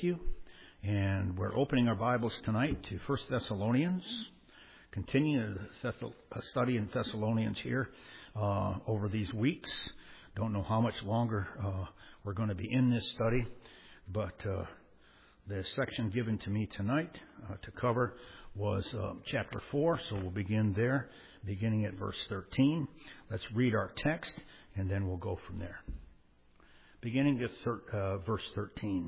you. And we're opening our Bibles tonight to 1 Thessalonians, continuing a study in Thessalonians here over these weeks. Don't know how much longer we're going to be in this study, but the section given to me tonight to cover was chapter 4, so we'll begin there, beginning at verse 13. Let's read our text, and then we'll go from there. Beginning at verse 13.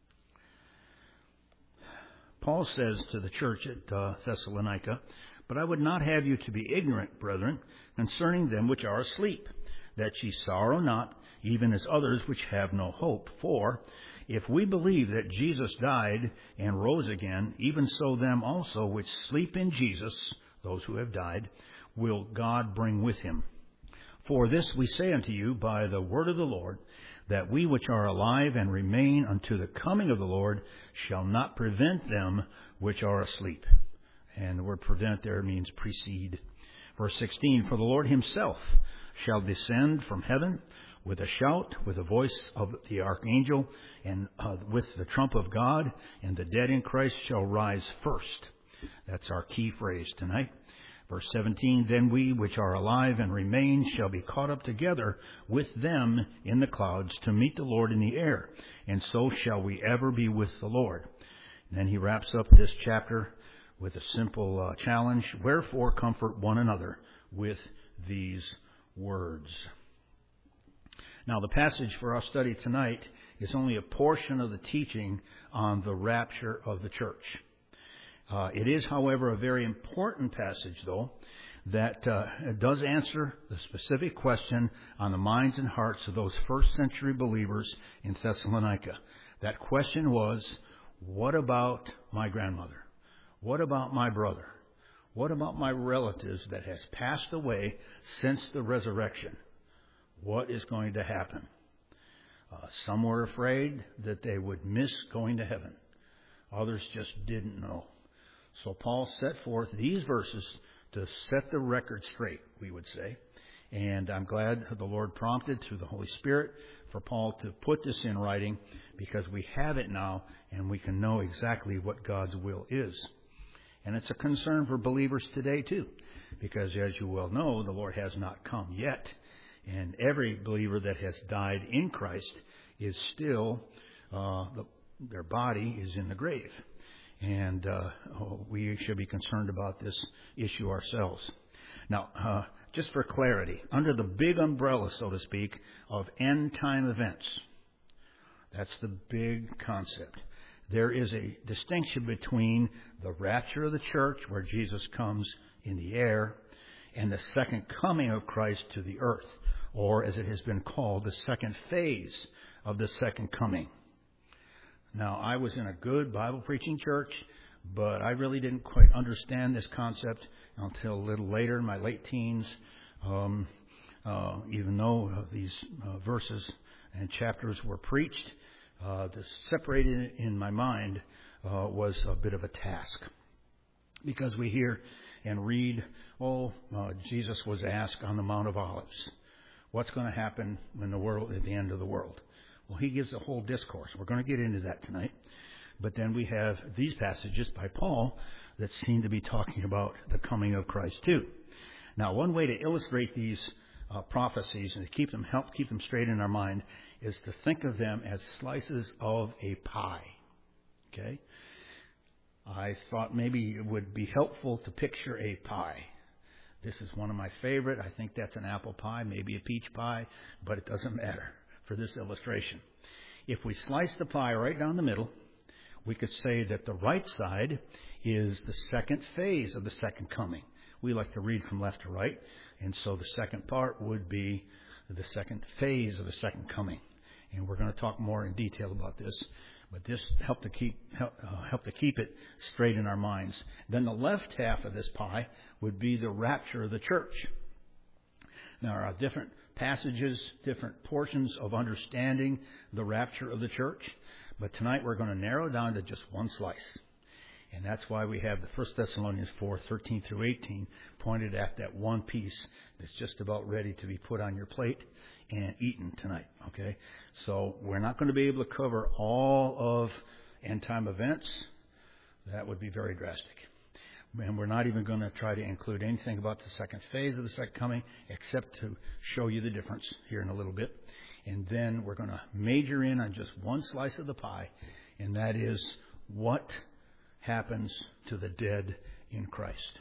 Paul says to the church at Thessalonica, "But I would not have you to be ignorant, brethren, concerning them which are asleep, that ye sorrow not, even as others which have no hope. For if we believe that Jesus died and rose again, even so them also which sleep in Jesus, those who have died, will God bring with him. For this we say unto you by the word of the Lord, that we which are alive and remain unto the coming of the Lord shall not prevent them which are asleep." And the word prevent there means precede. Verse 16, "For the Lord himself shall descend from heaven with a shout, with the voice of the archangel, and with the trump of God, and the dead in Christ shall rise first." That's our key phrase tonight. Verse 17, "Then we which are alive and remain shall be caught up together with them in the clouds to meet the Lord in the air, and so shall we ever be with the Lord." And then he wraps up this chapter with a simple challenge, "Wherefore comfort one another with these words." Now, the passage for our study tonight is only a portion of the teaching on the rapture of the church. It is, however, a very important passage, though, that does answer the specific question on the minds and hearts of those first century believers in Thessalonica. That question was, what about my grandmother? What about my brother? What about my relatives that has passed away since the resurrection? What is going to happen? Some were afraid that they would miss going to heaven. Others just didn't know. So Paul set forth these verses to set the record straight, we would say. And I'm glad the Lord prompted through the Holy Spirit for Paul to put this in writing, because we have it now and we can know exactly what God's will is. And it's a concern for believers today too, because as you well know, the Lord has not come yet. And every believer that has died in Christ is still, their body is in the grave. And we should be concerned about this issue ourselves. Now, just for clarity, under the big umbrella, so to speak, of end-time events, that's the big concept. There is a distinction between the rapture of the church, where Jesus comes in the air, and the second coming of Christ to the earth, or as it has been called, the second phase of the second coming. Now, I was in a good Bible preaching church, but I really didn't quite understand this concept until a little later in my late teens, even though these verses and chapters were preached. To separate it in my mind was a bit of a task, because we hear and read, Jesus was asked on the Mount of Olives, what's going to happen when the world at the end of the world? Well, he gives a whole discourse. We're going to get into that tonight. But then we have these passages by Paul that seem to be talking about the coming of Christ too. Now, one way to illustrate these prophecies and to help keep them straight in our mind is to think of them as slices of a pie. Okay? I thought maybe it would be helpful to picture a pie. This is one of my favorite. I think that's an apple pie, maybe a peach pie, but it doesn't matter for this illustration. If we slice the pie right down the middle, we could say that the right side is the second phase of the second coming. We like to read from left to right, and so the second part would be the second phase of the second coming. And we're going to talk more in detail about this, but this help to keep it straight in our minds. Then the left half of this pie would be the rapture of the church. Now, there are different passages, different portions of understanding the rapture of the church, but tonight we're going to narrow down to just one slice. And that's why we have the 1 Thessalonians 4:13 through 18 pointed at that one piece that's just about ready to be put on your plate and eaten tonight. Okay? So we're not going to be able to cover all of end time events, that would be very drastic. And we're not even going to try to include anything about the second phase of the second coming, except to show you the difference here in a little bit. And then we're going to major in on just one slice of the pie, and that is what happens to the dead in Christ.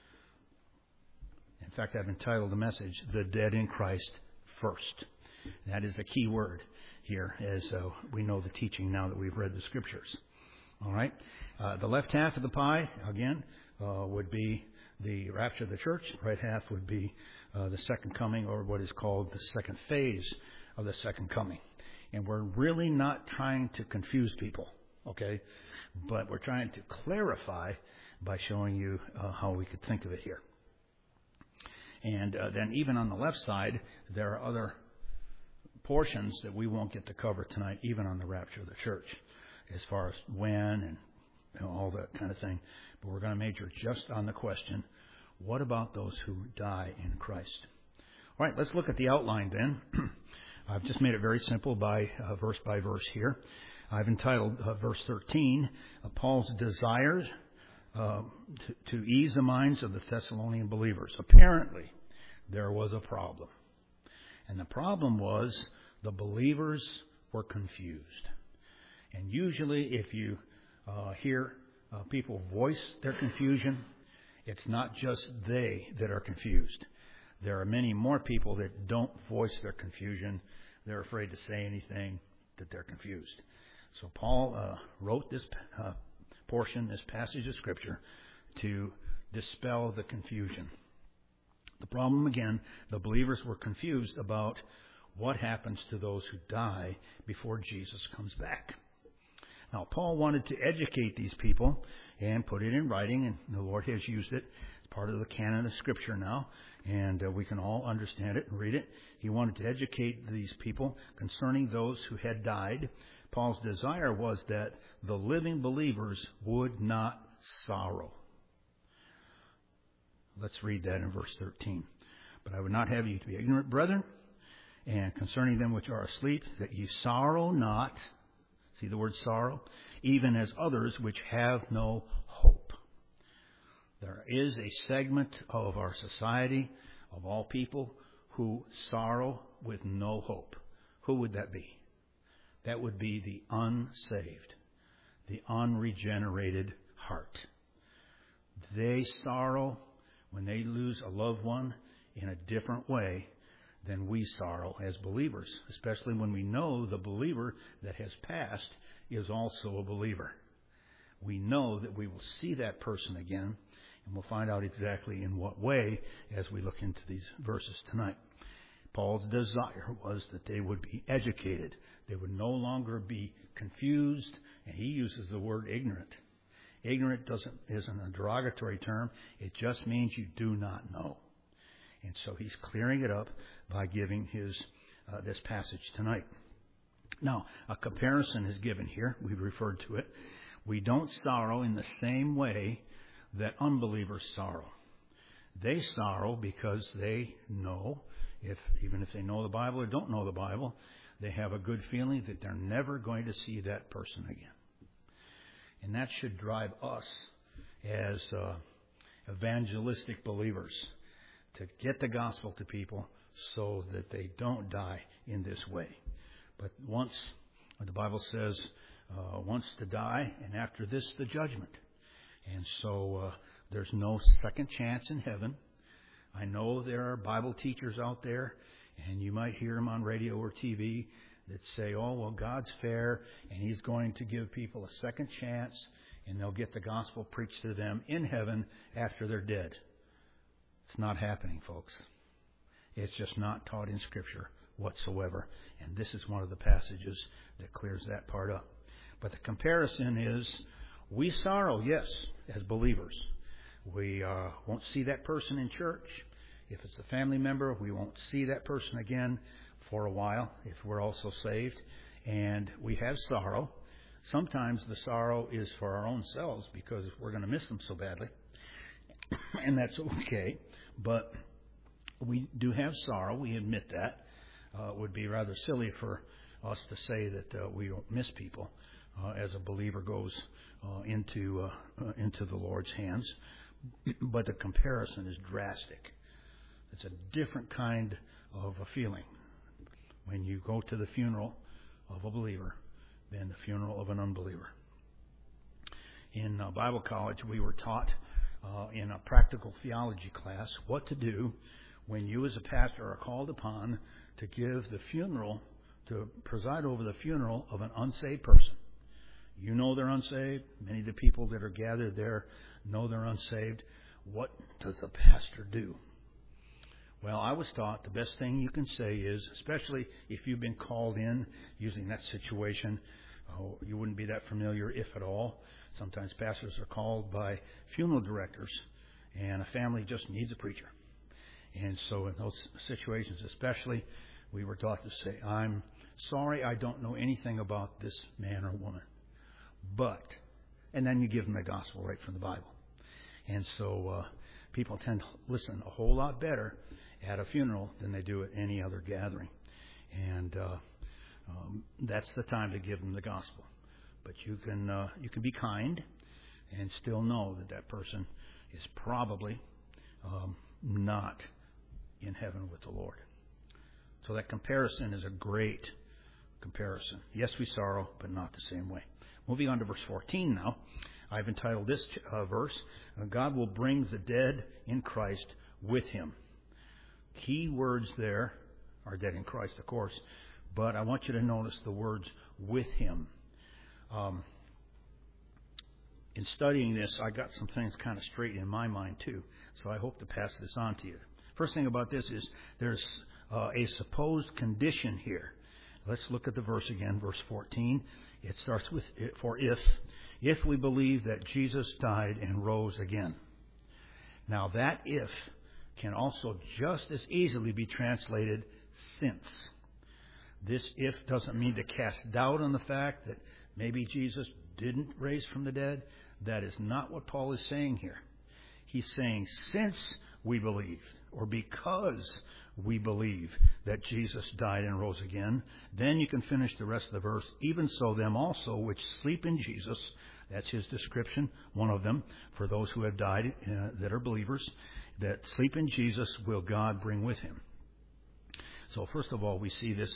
In fact, I've entitled the message, The Dead in Christ First. That is a key word here, as we know the teaching now that we've read the Scriptures. All right? The left half of the pie, again, would be the rapture of the church. The right half would be the second coming, or what is called the second phase of the second coming. And we're really not trying to confuse people, okay? But we're trying to clarify by showing you how we could think of it here. And then even on the left side, there are other portions that we won't get to cover tonight, even on the rapture of the church, as far as when and all that kind of thing. But we're going to major just on the question, what about those who die in Christ? All right, let's look at the outline then. I've just made it very simple by verse here. I've entitled verse 13, Paul's desires to ease the minds of the Thessalonian believers. Apparently, there was a problem. And the problem was the believers were confused. And usually if you hear people voice their confusion, it's not just they that are confused. There are many more people that don't voice their confusion. They're afraid to say anything, that they're confused. So Paul wrote this portion, this passage of Scripture, to dispel the confusion. The problem, again, the believers were confused about what happens to those who die before Jesus comes back. Now, Paul wanted to educate these people and put it in writing, and the Lord has used it. It's part of the canon of Scripture now, and we can all understand it and read it. He wanted to educate these people concerning those who had died. Paul's desire was that the living believers would not sorrow. Let's read that in verse 13. But I would not have you to be ignorant, brethren, and concerning them which are asleep, that ye sorrow not. See the word sorrow? Even as others which have no hope. There is a segment of our society, of all people, who sorrow with no hope. Who would that be? That would be the unsaved, the unregenerated heart. They sorrow when they lose a loved one in a different way than we sorrow as believers, especially when we know the believer that has passed is also a believer. We know that we will see that person again, and we'll find out exactly in what way as we look into these verses tonight. Paul's desire was that they would be educated. They would no longer be confused, and he uses the word ignorant. Ignorant isn't a derogatory term. It just means you do not know. And so he's clearing it up by giving his this passage tonight. Now, a comparison is given here. We've referred to it. We don't sorrow in the same way that unbelievers sorrow. They sorrow because they know, even if they know the Bible or don't know the Bible, they have a good feeling that they're never going to see that person again. And that should drive us as evangelistic believers to get the gospel to people so that they don't die in this way. But once, the Bible says, once to die, and after this, the judgment. And so there's no second chance in heaven. I know there are Bible teachers out there, and you might hear them on radio or TV that say, oh, well, God's fair, and He's going to give people a second chance, and they'll get the gospel preached to them in heaven after they're dead. It's not happening, folks. It's just not taught in Scripture whatsoever. And this is one of the passages that clears that part up. But the comparison is, we sorrow, yes, as believers. We won't see that person in church. If it's a family member, we won't see that person again for a while if we're also saved. And we have sorrow. Sometimes the sorrow is for our own selves because we're going to miss them so badly. And that's okay. But we do have sorrow. We admit that. It would be rather silly for us to say that we don't miss people. as a believer goes into the Lord's hands. But the comparison is drastic. It's a different kind of a feeling when you go to the funeral of a believer than the funeral of an unbeliever. In Bible college, we were taught in a practical theology class what to do when you as a pastor are called upon to give the funeral, to preside over the funeral of an unsaved person. You know they're unsaved. Many of the people that are gathered there know they're unsaved. What does a pastor do? Well, I was taught the best thing you can say is, especially if you've been called in using that situation, you wouldn't be that familiar, if at all. Sometimes pastors are called by funeral directors, and a family just needs a preacher. And so in those situations especially, we were taught to say, I'm sorry I don't know anything about this man or woman. But, and then you give them the gospel right from the Bible. And so people tend to listen a whole lot better at a funeral than they do at any other gathering. And that's the time to give them the gospel. But you can be kind and still know that that person is probably not in heaven with the Lord. So that comparison is a great comparison. Yes, we sorrow, but not the same way. Moving on to verse 14 now. I've entitled this verse, God will bring the dead in Christ with him. Key words there are dead in Christ, of course, but I want you to notice the words with him. In studying this, I got some things kind of straight in my mind too, so I hope to pass this on to you. First thing about this is there's a supposed condition here. Let's look at the verse again, verse 14. It starts with, for if we believe that Jesus died and rose again. Now that if can also just as easily be translated since. This if doesn't mean to cast doubt on the fact that maybe Jesus didn't raise from the dead. That is not what Paul is saying here. He's saying since we believe, or because we believe that Jesus died and rose again, then you can finish the rest of the verse. Even so, them also which sleep in Jesus, that's his description, one of them, for those who have died that are believers, that sleep in Jesus will God bring with him. So first of all, we see this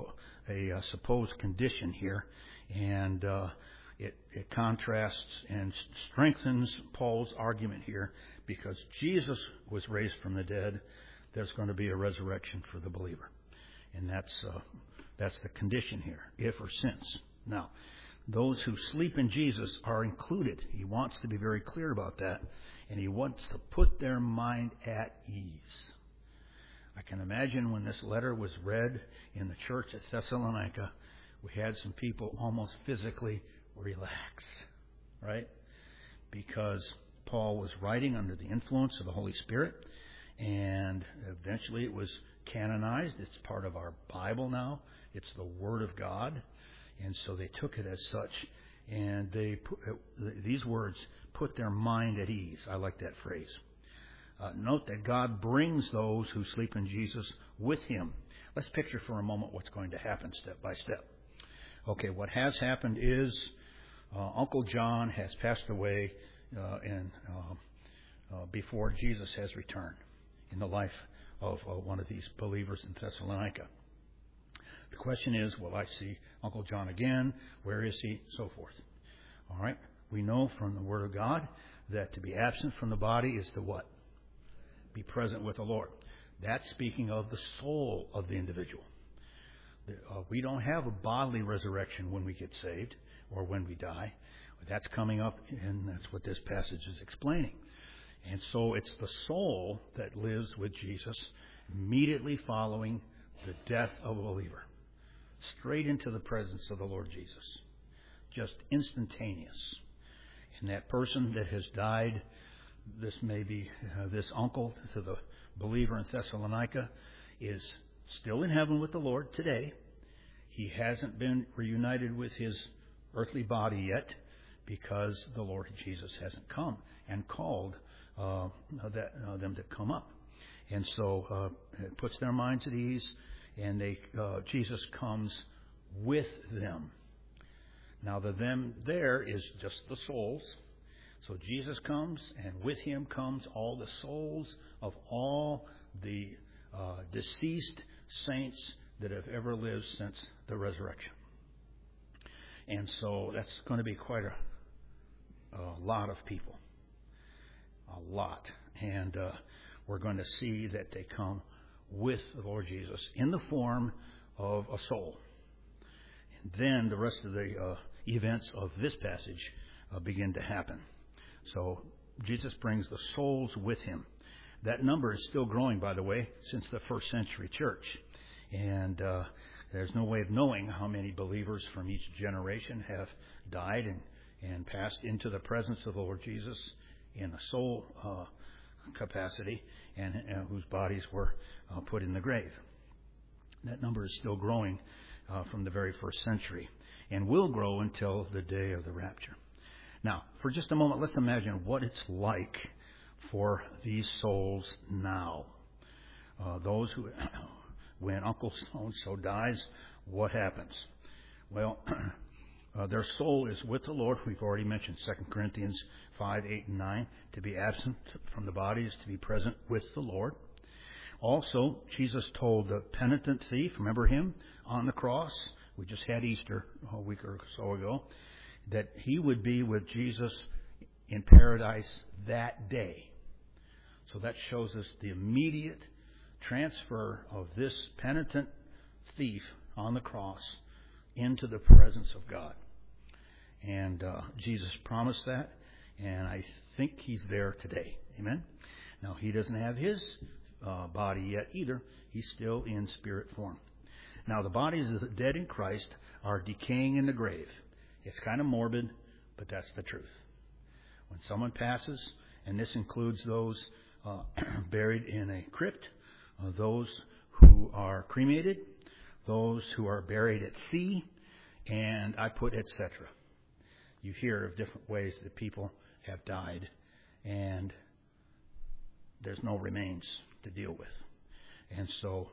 supposed condition here, and it contrasts and strengthens Paul's argument here. Because Jesus was raised from the dead, there's going to be a resurrection for the believer. And that's the condition here, if or since. Now, those who sleep in Jesus are included. He wants to be very clear about that. And he wants to put their mind at ease. I can imagine when this letter was read in the church at Thessalonica, we had some people almost physically relax, right? Because Paul was writing under the influence of the Holy Spirit, and eventually it was canonized. It's part of our Bible now. It's the Word of God. And so they took it as such, and these words put their mind at ease. I like that phrase. Note that God brings those who sleep in Jesus with him. Let's picture for a moment what's going to happen step by step. Okay, what has happened is Uncle John has passed away before Jesus has returned in the life of one of these believers in Thessalonica. The question is, will I see Uncle John again? Where is he? So forth. All right. We know from the Word of God that to be absent from the body is to what? Be present with the Lord. That's speaking of the soul of the individual. We don't have a bodily resurrection when we get saved or when we die. That's coming up, and that's what this passage is explaining. And so it's the soul that lives with Jesus immediately following the death of a believer. Straight into the presence of the Lord Jesus. Just instantaneous. And that person that has died, this may be this uncle to the believer in Thessalonica, is still in heaven with the Lord today. He hasn't been reunited with his earthly body yet because the Lord Jesus hasn't come and called them to come up. And so it puts their minds at ease, and Jesus comes with them. Now the them there is just the souls. So Jesus comes, and with him comes all the souls of all the deceased saints that have ever lived since the resurrection. And so that's going to be quite a lot of people. A lot. And we're going to see that they come with the Lord Jesus in the form of a soul. And then the rest of the events of this passage begin to happen. So Jesus brings the souls with him. That number is still growing, by the way, since the first century church. And there's no way of knowing how many believers from each generation have died and passed into the presence of the Lord Jesus in a soul capacity, and whose bodies were put in the grave. That number is still growing from the very first century, and will grow until the day of the rapture. Now, for just a moment, let's imagine what it's like for these souls now. Those who, when Uncle so-and-so dies, what happens? Well, their soul is with the Lord. We've already mentioned 2 Corinthians 5, 8, and 9. To be absent from the body is to be present with the Lord. Also, Jesus told the penitent thief, remember him, on the cross? We just had Easter a week or so ago. That he would be with Jesus in paradise that day. So that shows us the immediate transfer of this penitent thief on the cross into the presence of God. And Jesus promised that, and I think he's there today. Amen? Now, he doesn't have his body yet either. He's still in spirit form. Now, the bodies of the dead in Christ are decaying in the grave. It's kind of morbid, but that's the truth. When someone passes, and this includes those buried in a crypt, those who are cremated, those who are buried at sea, and I put etc. You hear of different ways that people have died, and there's no remains to deal with. And so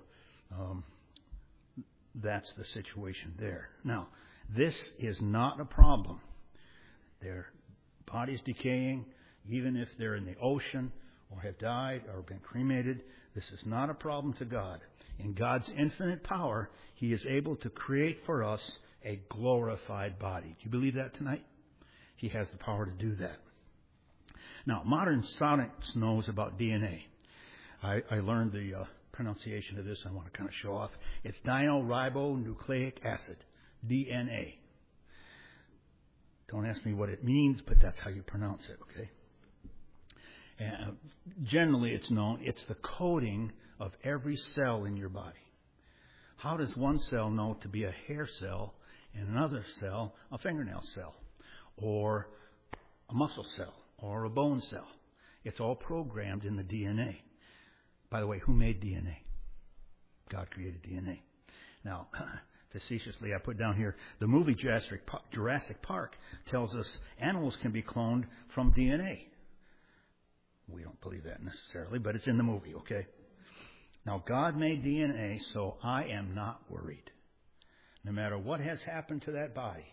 that's the situation there. Now, this is not a problem. Their bodies decaying, even if they're in the ocean or have died or been cremated, this is not a problem to God. In God's infinite power, he is able to create for us a glorified body. Do you believe that tonight? He has the power to do that. Now, modern science knows about DNA. I learned the pronunciation of this. I want to kind of show off. It's dinyl-ribonucleic acid. DNA. Don't ask me what it means, but that's how you pronounce it, okay? And generally, it's known, it's the coding of every cell in your body. How does one cell know to be a hair cell and another cell a fingernail cell or a muscle cell or a bone cell? It's all programmed in the DNA. By the way, who made DNA? God created DNA. Now, facetiously, I put down here, the movie Jurassic Park tells us animals can be cloned from DNA. We don't believe that necessarily, but it's in the movie, okay? Now, God made DNA, so I am not worried. No matter what has happened to that body,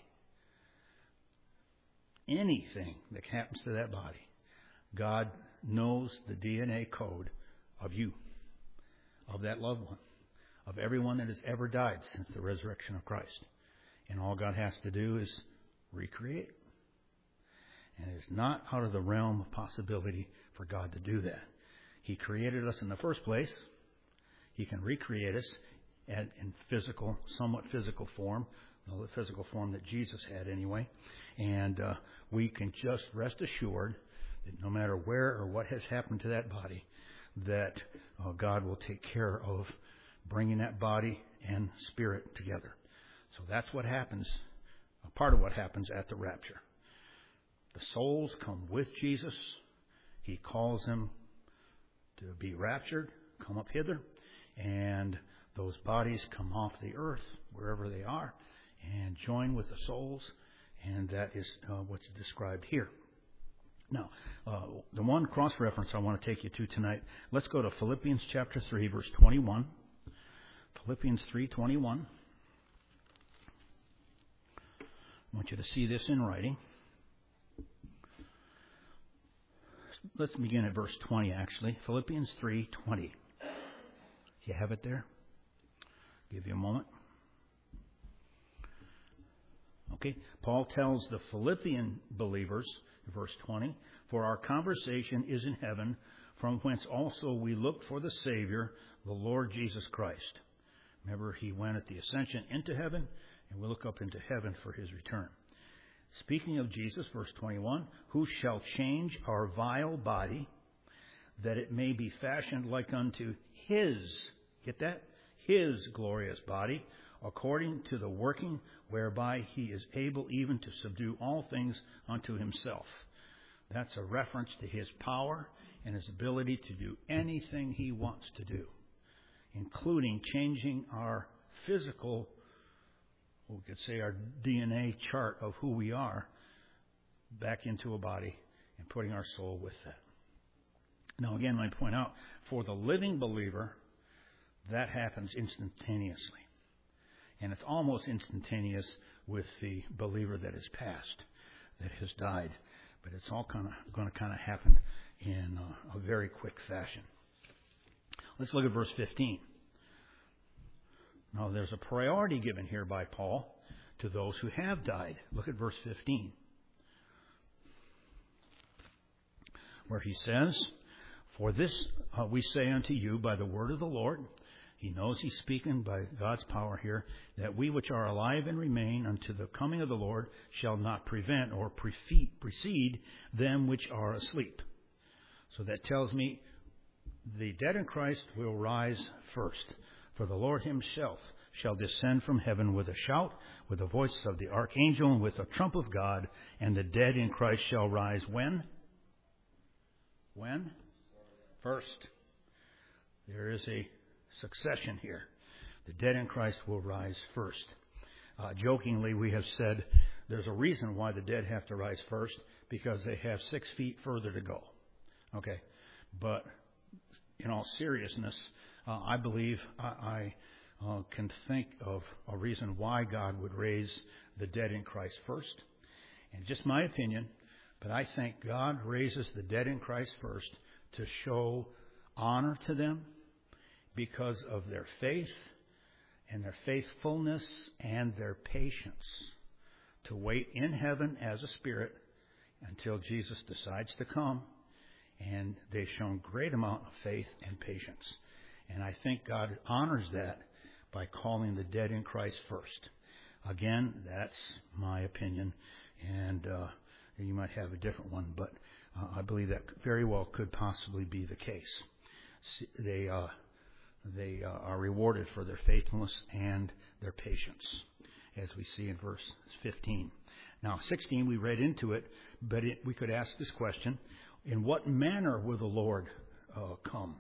anything that happens to that body, God knows the DNA code of you, of that loved one, of everyone that has ever died since the resurrection of Christ. And all God has to do is recreate. And it is not out of the realm of possibility for God to do that. He created us in the first place. He can recreate us in physical, somewhat physical form, the physical form that Jesus had anyway. And we can just rest assured that no matter where or what has happened to that body, that God will take care of bringing that body and spirit together. So that's what happens, a part of what happens at the rapture. The souls come with Jesus. He calls them to be raptured, come up hither, and those bodies come off the earth, wherever they are, and join with the souls, and that is what's described here. Now, the one cross-reference I want to take you to tonight, let's go to Philippians chapter 3, verse 21. Philippians 3:21. I want you to see this in writing. Let's begin at verse 20, actually. Philippians 3:20. Do you have it there? Give you a moment. Okay. Paul tells the Philippian believers, verse 20, "For our conversation is in heaven, from whence also we look for the Savior, the Lord Jesus Christ." Remember, he went at the ascension into heaven, and we look up into heaven for his return. Speaking of Jesus, verse 21, "Who shall change our vile body, that it may be fashioned like unto his," get that? His glorious body, "according to the working whereby he is able even to subdue all things unto himself." That's a reference to his power and his ability to do anything he wants to do, including changing our physical, we could say our DNA chart of who we are, back into a body and putting our soul with that. Now again, I point out, for the living believer, that happens instantaneously. And it's almost instantaneous with the believer that is passed, that has died. But it's all going to happen in a very quick fashion. Let's look at verse 15. Now, there's a priority given here by Paul to those who have died. Look at verse 15, where he says, "For this we say unto you by the word of the Lord." He knows he's speaking by God's power here, "that we which are alive and remain unto the coming of the Lord shall not prevent or precede them which are asleep." So that tells me the dead in Christ will rise first. "For the Lord himself shall descend from heaven with a shout, with the voice of the archangel, and with a trump of God, and the dead in Christ shall rise." When? When? First. There is a succession here. The dead in Christ will rise first. Jokingly, we have said there's a reason why the dead have to rise first, because they have 6 feet further to go. Okay, but in all seriousness, I believe I can think of a reason why God would raise the dead in Christ first. And just my opinion, but I think God raises the dead in Christ first to show honor to them because of their faith and their faithfulness and their patience to wait in heaven as a spirit until Jesus decides to come. And they've shown great amount of faith and patience. And I think God honors that by calling the dead in Christ first. Again, that's my opinion. And you might have a different one, but I believe that very well could possibly be the case. They are rewarded for their faithfulness and their patience, as we see in verse 15. Now, 16, we read into it, but we could ask this question: in what manner will the Lord come?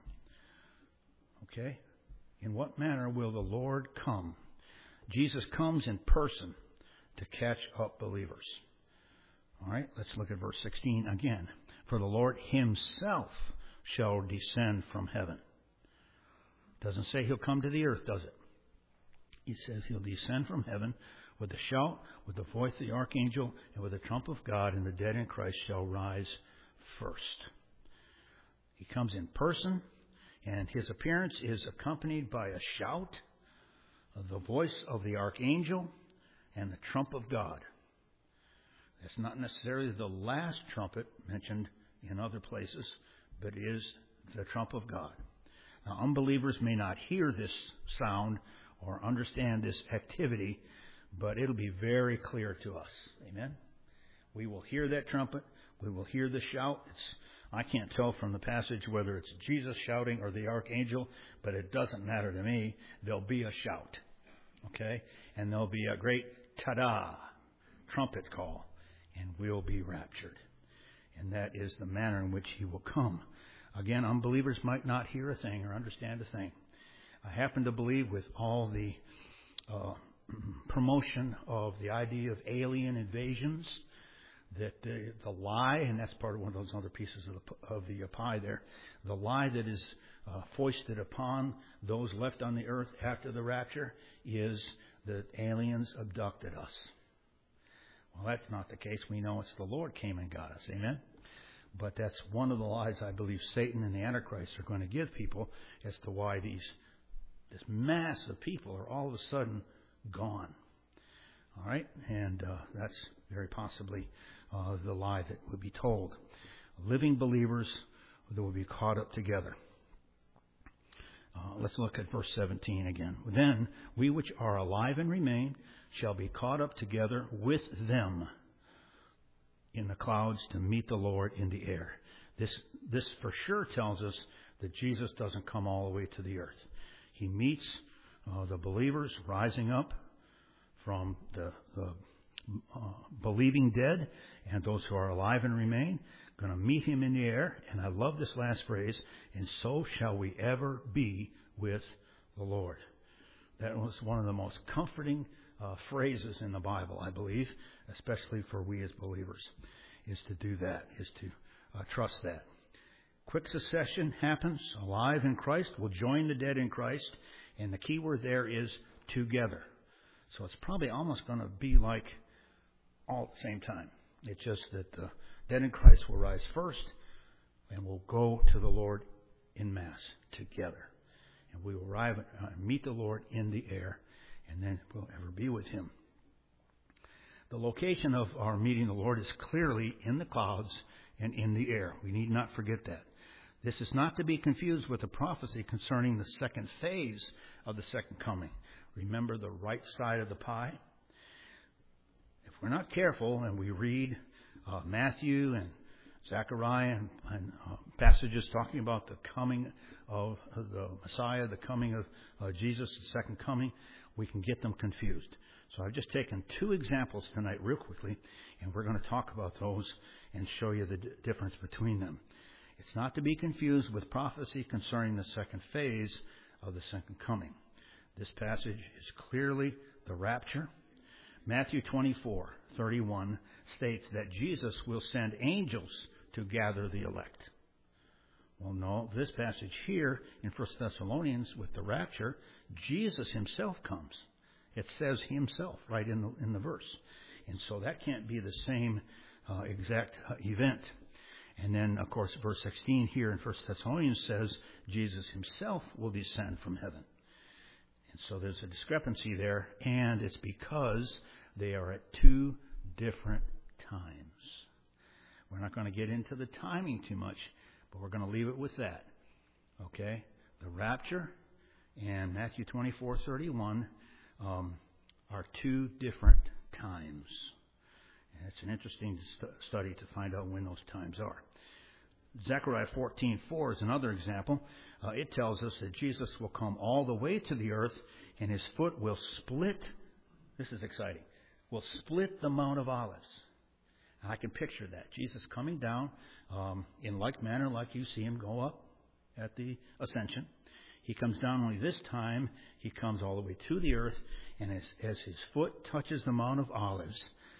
Okay? In what manner will the Lord come? Jesus comes in person to catch up believers. All right, let's look at verse 16 again. "For the Lord himself shall descend from heaven." Doesn't say he'll come to the earth, does it? He says he'll descend from heaven with a shout, with the voice of the archangel, and with the trump of God, and the dead in Christ shall rise first. He comes in person, and his appearance is accompanied by a shout, of the voice of the archangel, and the trump of God. That's not necessarily the last trumpet mentioned in other places, but is the trump of God. Now, unbelievers may not hear this sound or understand this activity, but it'll be very clear to us. Amen? We will hear that trumpet. We will hear the shout. I can't tell from the passage whether it's Jesus shouting or the archangel, but it doesn't matter to me. There'll be a shout. Okay? And there'll be a great ta-da trumpet call, and we'll be raptured. And that is the manner in which he will come. Again, unbelievers might not hear a thing or understand a thing. I happen to believe, with all the promotion of the idea of alien invasions, that the lie, and that's part of one of those other pieces of the pie there, the lie that is foisted upon those left on the earth after the rapture is that aliens abducted us. Well, that's not the case. We know it's the Lord came and got us. Amen? But that's one of the lies I believe Satan and the Antichrist are going to give people as to why this mass of people are all of a sudden gone. All right? And that's very possibly the lie that would be told. Living believers that will be caught up together. Let's look at verse 17 again. Then we which are alive and remain shall be caught up together with them in the clouds to meet the Lord in the air. This for sure tells us that Jesus doesn't come all the way to the earth. He meets the believers rising up from the believing dead, and those who are alive and remain, going to meet him in the air. And I love this last phrase, and so shall we ever be with the Lord. That was one of the most comforting phrases in the Bible, I believe, especially for we as believers, is to do that, is to trust that. Quick succession happens. Alive in Christ will join the dead in Christ, and the key word there is together. So it's probably almost going to be like all at the same time. It's just that the dead in Christ will rise first, and we'll go to the Lord in mass together. And we will arrive and meet the Lord in the air, and then we'll ever be with him. The location of our meeting the Lord is clearly in the clouds and in the air. We need not forget that. This is not to be confused with the prophecy concerning the second phase of the second coming. Remember the right side of the pie? If we're not careful and we read Matthew and Zechariah and passages talking about the coming of the Messiah, the coming of Jesus, the second coming, we can get them confused. So I've just taken two examples tonight real quickly, and we're going to talk about those and show you the difference between them. It's not to be confused with prophecy concerning the second phase of the second coming. This passage is clearly the rapture. Matthew 24:31 states that Jesus will send angels to gather the elect. Well, no, this passage here in 1 Thessalonians with the rapture, Jesus himself comes. It says himself right in the verse. And so that can't be the same exact event. And then, of course, verse 16 here in 1 Thessalonians says Jesus himself will descend from heaven. And so there's a discrepancy there, and it's because they are at two different times. We're not going to get into the timing too much, but we're going to leave it with that. Okay? The rapture and Matthew 24:31 are two different times. And it's an interesting study to find out when those times are. Zechariah 14:4 is another example. It tells us that Jesus will come all the way to the earth, and his foot will split. This is exciting. Will split the Mount of Olives. I can picture that. Jesus coming down in like manner like you see him go up at the ascension. He comes down only this time. He comes all the way to the earth, and as his foot touches the Mount of Olives,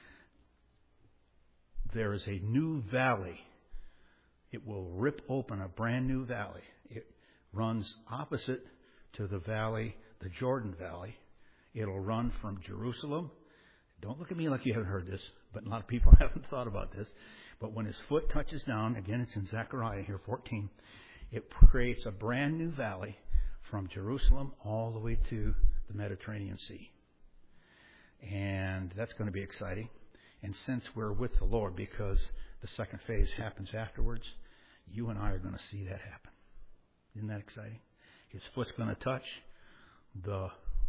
there is a new valley. It will rip open a brand new valley. It runs opposite to the valley, the Jordan Valley. It'll run from Jerusalem. Don't look at me like you haven't heard this, but a lot of people haven't thought about this. But when his foot touches down, again, it's in Zechariah here, 14, it creates a brand new valley from Jerusalem all the way to the Mediterranean Sea. And that's going to be exciting. And since we're with the Lord, because the second phase happens afterwards, you and I are going to see that happen. Isn't that exciting? His foot's going to touch. The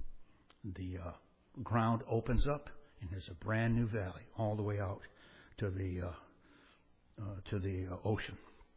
ground opens up, and there's a brand new valley all the way out to the ocean.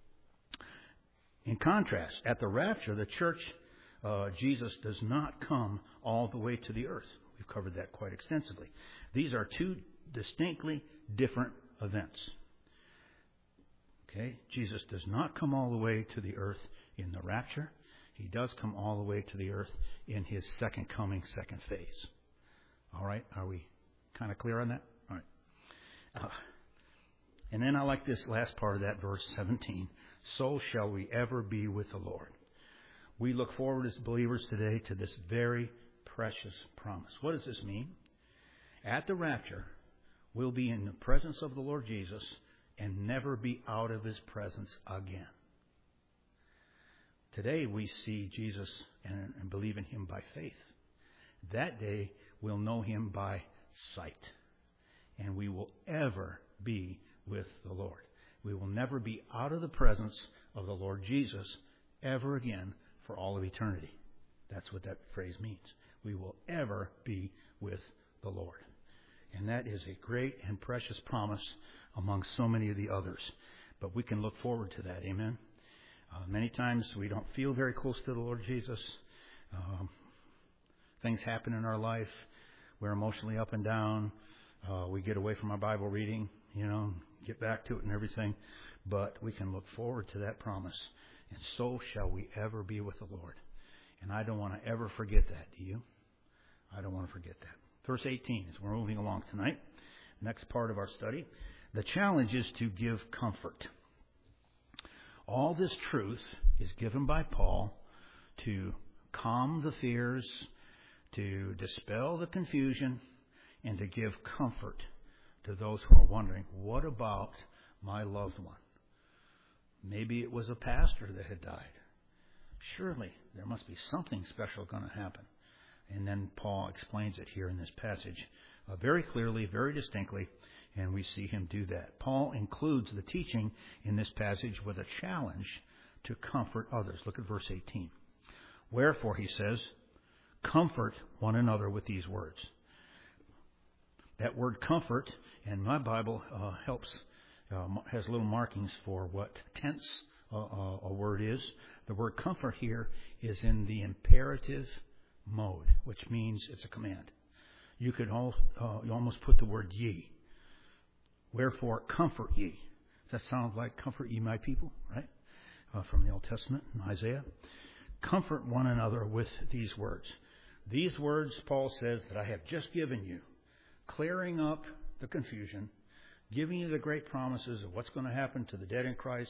In contrast, at the rapture, the church, Jesus does not come all the way to the earth. We've covered that quite extensively. These are two distinctly different events. Okay? Jesus does not come all the way to the earth in the rapture. He does come all the way to the earth in his second coming, second phase. All right? Are we kind of clear on that? All right. And then I like this last part of that verse 17. So shall we ever be with the Lord. We look forward as believers today to this very precious promise. What does this mean? At the rapture, will be in the presence of the Lord Jesus and never be out of His presence again. Today we see Jesus and believe in Him by faith. That day we'll know Him by sight. And we will ever be with the Lord. We will never be out of the presence of the Lord Jesus ever again for all of eternity. That's what that phrase means. We will ever be with the Lord. And that is a great and precious promise among so many of the others. But we can look forward to that. Amen. Many times we don't feel very close to the Lord Jesus. Things happen in our life. We're emotionally up and down. We get away from our Bible reading, get back to it and everything. But we can look forward to that promise. And so shall we ever be with the Lord. And I don't want to ever forget that. Do you? I don't want to forget that. Verse 18, as we're moving along tonight, next part of our study. The challenge is to give comfort. All this truth is given by Paul to calm the fears, to dispel the confusion, and to give comfort to those who are wondering, what about my loved one? Maybe it was a pastor that had died. Surely there must be something special going to happen. And then Paul explains it here in this passage very clearly, very distinctly, and we see him do that. Paul includes the teaching in this passage with a challenge to comfort others. Look at verse 18. Wherefore, he says, comfort one another with these words. That word comfort, and my Bible has little markings for what tense a word is. The word comfort here is in the imperative mode, which means it's a command. You could almost put the word ye. Wherefore, comfort ye. Does that sound like comfort ye my people, right? From the Old Testament in Isaiah. Comfort one another with these words. These words, Paul says, that I have just given you, clearing up the confusion, giving you the great promises of what's going to happen to the dead in Christ,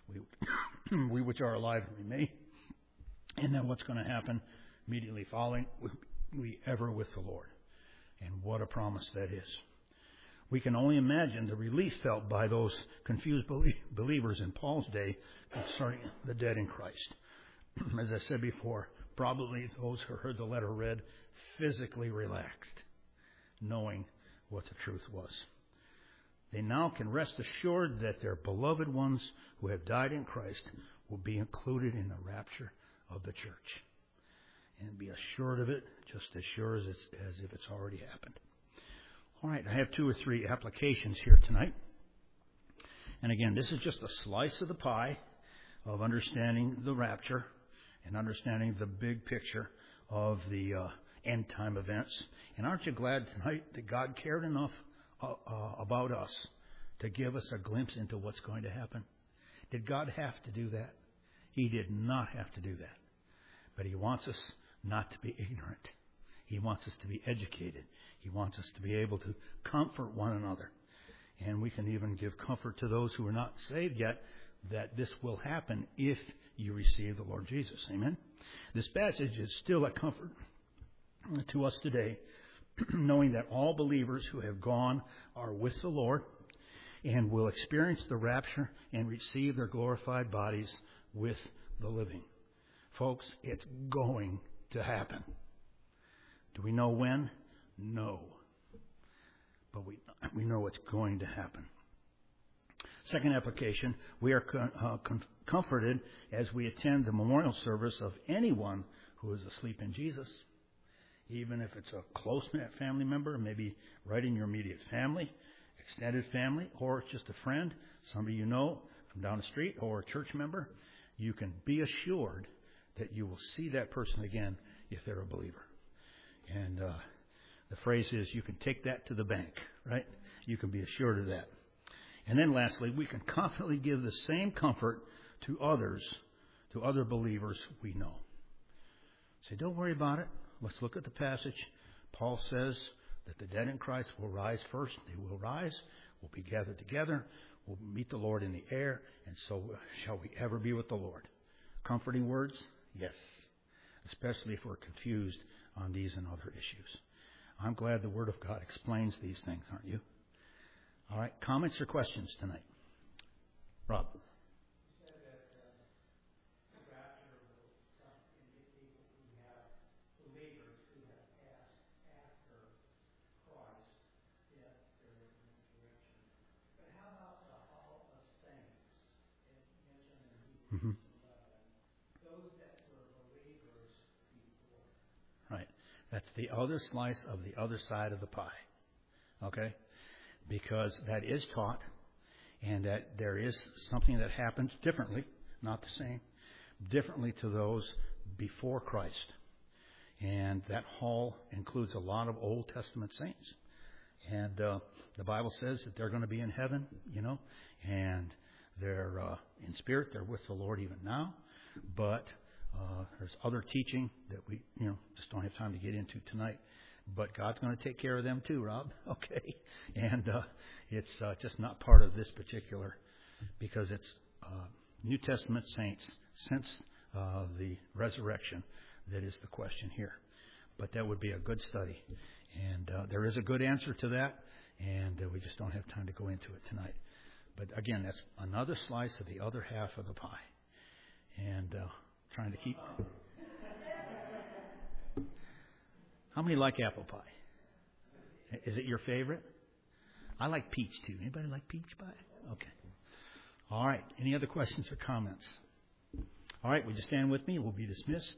we which are alive and remain, and then what's going to happen immediately following, we ever with the Lord. And what a promise that is. We can only imagine the relief felt by those confused believers in Paul's day concerning the dead in Christ. As I said before, probably those who heard the letter read physically relaxed, knowing what the truth was. They now can rest assured that their beloved ones who have died in Christ will be included in the rapture of the church. And be assured of it, just as sure as if it's already happened. All right, I have 2 or 3 applications here tonight. And again, this is just a slice of the pie of understanding the rapture and understanding the big picture of the end time events. And aren't you glad tonight that God cared enough about us to give us a glimpse into what's going to happen? Did God have to do that? He did not have to do that. But He wants us not to be ignorant. He wants us to be educated. He wants us to be able to comfort one another. And we can even give comfort to those who are not saved yet that this will happen if you receive the Lord Jesus. Amen? This passage is still a comfort to us today, knowing that all believers who have gone are with the Lord and will experience the rapture and receive their glorified bodies with the living. Folks, it's going to happen. Do we know when? No. But we know it's going to happen. Second application, we are comforted as we attend the memorial service of anyone who is asleep in Jesus. Even if it's a close family member, maybe right in your immediate family, extended family, or just a friend, somebody you know from down the street, or a church member, you can be assured that you will see that person again if they're a believer. And the phrase is, you can take that to the bank, right? You can be assured of that. And then lastly, we can confidently give the same comfort to others, to other believers we know. Say, don't worry about it. Let's look at the passage. Paul says that the dead in Christ will rise first. They will rise. We'll be gathered together. We'll meet the Lord in the air. And so shall we ever be with the Lord. Comforting words? Yes. Especially if we're confused on these and other issues. I'm glad the Word of God explains these things, aren't you? All right. Comments or questions tonight? Rob. Mm-hmm. Right. That's the other slice of the other side of the pie. Okay? Because that is taught, and that there is something that happens differently, not the same, differently to those before Christ. And that hall includes a lot of Old Testament saints. And the Bible says that they're going to be in heaven, and they're in spirit. They're with the Lord even now. But there's other teaching that we, just don't have time to get into tonight. But God's going to take care of them too, Rob. Okay. And it's just not part of this particular, because it's New Testament saints since the resurrection that is the question here. But that would be a good study. And there is a good answer to that, and we just don't have time to go into it tonight. But again, that's another slice of the other half of the pie. And trying to keep... How many like apple pie? Is it your favorite? I like peach too. Anybody like peach pie? Okay. All right. Any other questions or comments? All right. Would you stand with me? We'll be dismissed.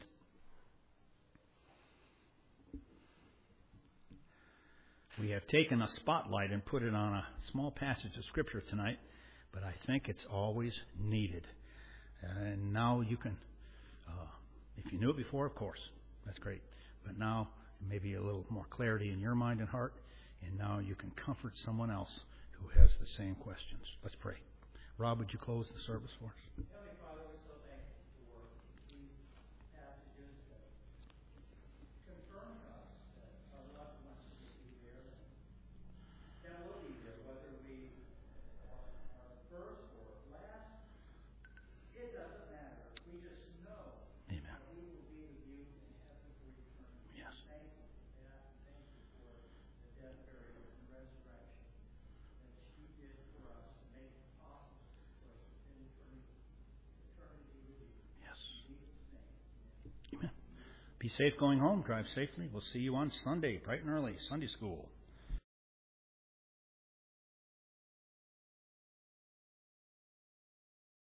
We have taken a spotlight and put it on a small passage of Scripture tonight, but I think it's always needed. And now you can, if you knew it before, of course, that's great. But now maybe a little more clarity in your mind and heart, and now you can comfort someone else who has the same questions. Let's pray. Rob, would you close the service for us? Heavenly Father, we're so thankful for these passages that confirm to us that our loved ones will be there, and will be there, whether we are first or last. It doesn't matter. We just know Amen. that we will be with you in heaven for eternity. Yes. Thank you for that. Thank you for the death, burial, and resurrection that you did for us to make it possible for us to spend eternity with you. Yes. In Jesus' name. Amen. Be safe going home. Drive safely. We'll see you on Sunday, bright and early, Sunday school.